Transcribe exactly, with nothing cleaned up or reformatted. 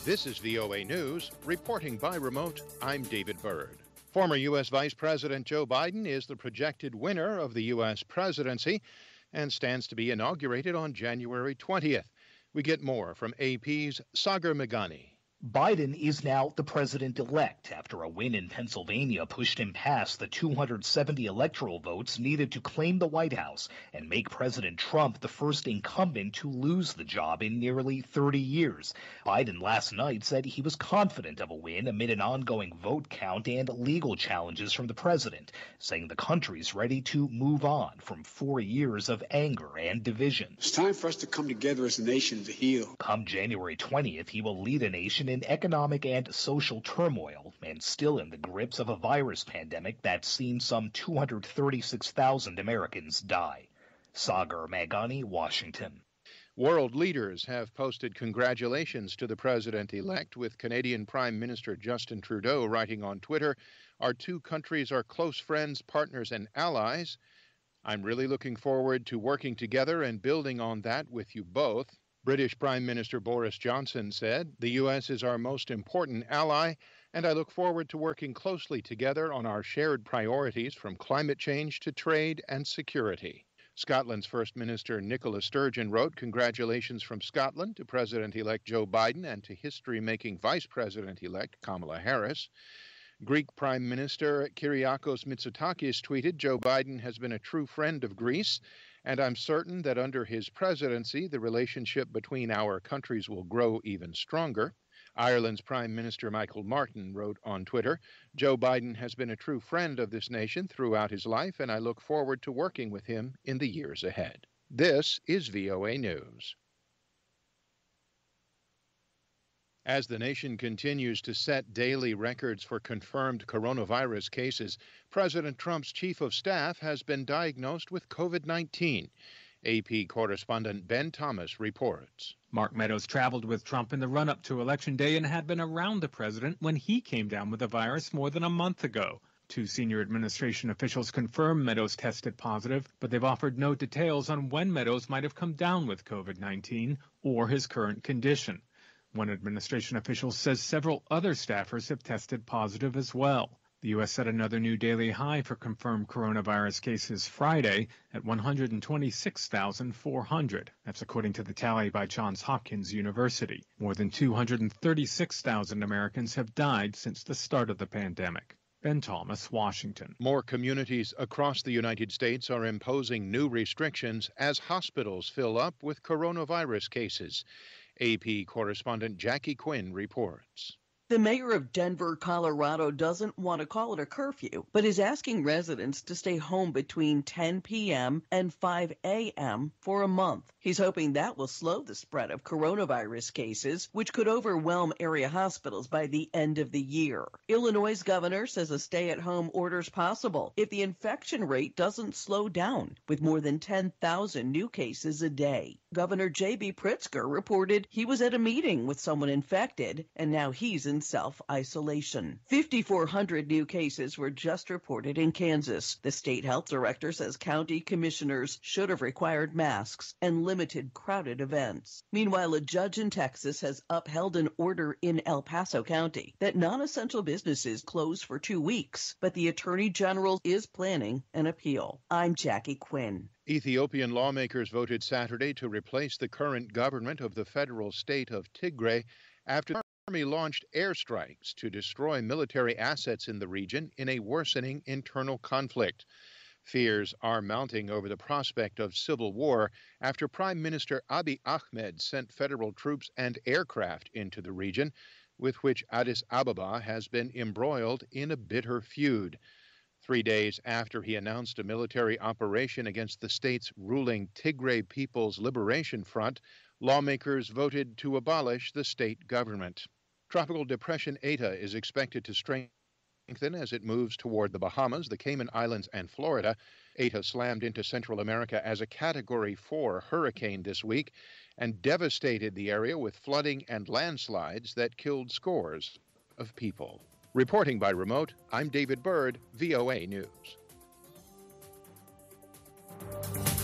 This is V O A News. Reporting by remote, I'm David Byrd. Former U S. Vice President Joe Biden is the projected winner of the U S presidency and stands to be inaugurated on January twentieth. We get more from A P's Sagar Meghani. Biden is now the president-elect after a win in Pennsylvania pushed him past the two hundred seventy electoral votes needed to claim the White House and make President Trump the first incumbent to lose the job in nearly thirty years. Biden last night said he was confident of a win amid an ongoing vote count and legal challenges from the president, saying the country's ready to move on from four years of anger and division. It's time for us to come together as a nation to heal. Come January twentieth, he will lead a nation in economic and social turmoil and still in the grips of a virus pandemic that's seen some two hundred thirty-six thousand Americans die. Sagar Meghani, Washington. World leaders have posted congratulations to the president-elect, with Canadian Prime Minister Justin Trudeau writing on Twitter, "Our two countries are close friends, partners, and allies. I'm really looking forward to working together and building on that with you both." British Prime Minister Boris Johnson said, "The U S is our most important ally, and I look forward to working closely together on our shared priorities from climate change to trade and security." Scotland's First Minister Nicola Sturgeon wrote congratulations from Scotland to President-elect Joe Biden and to history-making Vice President-elect Kamala Harris. Greek Prime Minister Kyriakos Mitsotakis tweeted, "Joe Biden has been a true friend of Greece, and I'm certain that under his presidency, the relationship between our countries will grow even stronger." Ireland's Prime Minister Michael Martin wrote on Twitter, "Joe Biden has been a true friend of this nation throughout his life, and I look forward to working with him in the years ahead." This is V O A News. As the nation continues to set daily records for confirmed coronavirus cases, President Trump's chief of staff has been diagnosed with COVID nineteen. A P correspondent Ben Thomas reports. Mark Meadows traveled with Trump in the run-up to Election Day and had been around the president when he came down with the virus more than a month ago. Two senior administration officials confirmed Meadows tested positive, but they've offered no details on when Meadows might have come down with COVID nineteen or his current condition. One administration official says several other staffers have tested positive as well. The U S set another new daily high for confirmed coronavirus cases Friday at one hundred twenty-six thousand four hundred. That's according to the tally by Johns Hopkins University. More than two hundred thirty-six thousand Americans have died since the start of the pandemic. Ben Thomas, Washington. More communities across the United States are imposing new restrictions as hospitals fill up with coronavirus cases. A P correspondent Jackie Quinn reports. The mayor of Denver, Colorado, doesn't want to call it a curfew, but is asking residents to stay home between ten p.m. and five a.m. for a month. He's hoping that will slow the spread of coronavirus cases, which could overwhelm area hospitals by the end of the year. Illinois' governor says a stay-at-home order is possible if the infection rate doesn't slow down, with more than ten thousand new cases a day. Governor J B. Pritzker reported he was at a meeting with someone infected, and now he's in self-isolation. fifty-four hundred new cases were just reported in Kansas. The state health director says county commissioners should have required masks and limited crowded events. Meanwhile, a judge in Texas has upheld an order in El Paso County that non-essential businesses close for two weeks, but the Attorney General is planning an appeal. I'm Jackie Quinn. Ethiopian lawmakers voted Saturday to replace the current government of the federal state of Tigray after the army launched airstrikes to destroy military assets in the region in a worsening internal conflict. Fears are mounting over the prospect of civil war after Prime Minister Abiy Ahmed sent federal troops and aircraft into the region, with which Addis Ababa has been embroiled in a bitter feud. Three days after he announced a military operation against the state's ruling Tigray People's Liberation Front, lawmakers voted to abolish the state government. Tropical Depression Eta is expected to strengthen as it moves toward the Bahamas, the Cayman Islands, and Florida. Eta slammed into Central America as a Category four hurricane this week and devastated the area with flooding and landslides that killed scores of people. Reporting by remote, I'm David Byrd, V O A News.